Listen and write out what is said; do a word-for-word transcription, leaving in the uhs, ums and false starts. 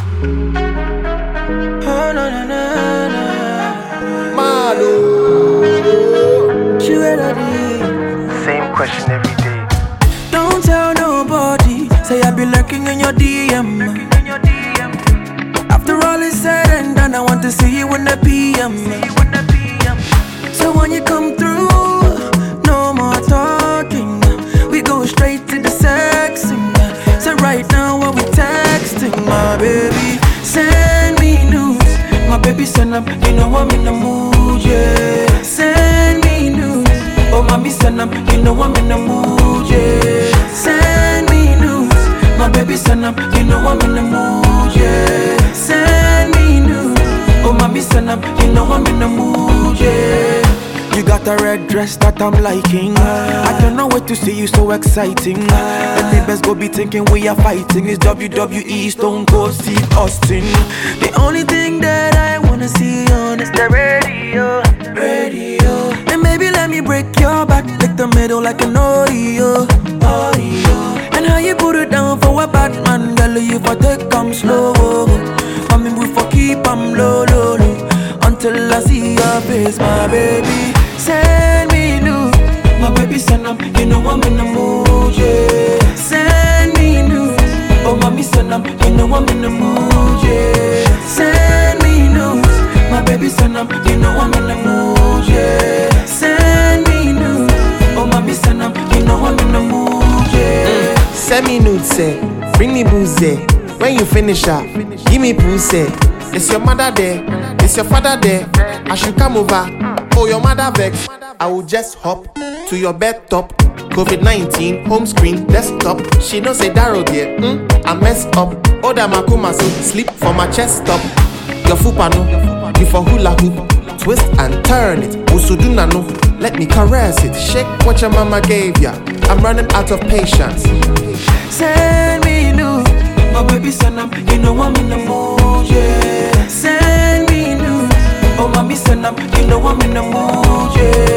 Oh, no, no, no, no. Malo. She ready. Same question every day. Don't tell nobody. Say I be lurking in your D M. After all is said and done, I want to see you in the P M. So when you come through, no more talking. We go straight to the sexing. So right now while we texting, my baby, send me news. My baby send up, you know I'm in the mood, yeah. Send me news. Oh, mommy send up, you know I'm in the mood, yeah. Send me news. My baby send up, you know I'm in the mood, yeah. Send me news. Oh, mommy send up, you know I'm in the mood, yeah. You got a red dress that I'm liking. I cannot wait to see you, so exciting. And neighbors go be thinking we are fighting. It's W W E, Stone Cold Steve Austin. The only thing that I wanna see on is the radio, radio. And maybe let me break your back, lick the middle like an Oreo, Oreo. And how you put it down for a bad man, girl, you for take come slow. I mean we for keep 'em low, low, low. Until I see your face, my baby. Send me news. My baby send up, you know I'm in the mood, yeah. Send me news. Oh, mommy send up, you know I'm in the mood, yeah. Send me news. My baby send up, you know I'm in the mood, yeah. Send me news. Oh, mommy send up, you know I'm in the mood, yeah. Send me nude, say. Bring me booze, eh. When you finish up, give me pussy. Is your mother there? Is your father there? I should come over. Oh, your mother vex. I will just hop to your bed top. COVID nineteen, home screen, desktop. She don't say Daryl dear. Mm, I messed up. Oda makuma so sleep for my chest top. Your fupa no, you for hula hoop. Twist and turn it. Usuduna no, let me caress it. Shake what your mama gave ya. I'm running out of patience. Send me news. My baby send up, you know I'm in the mood, yeah. Send me news. Oh, mommy send up, you know I'm in the mood, yeah.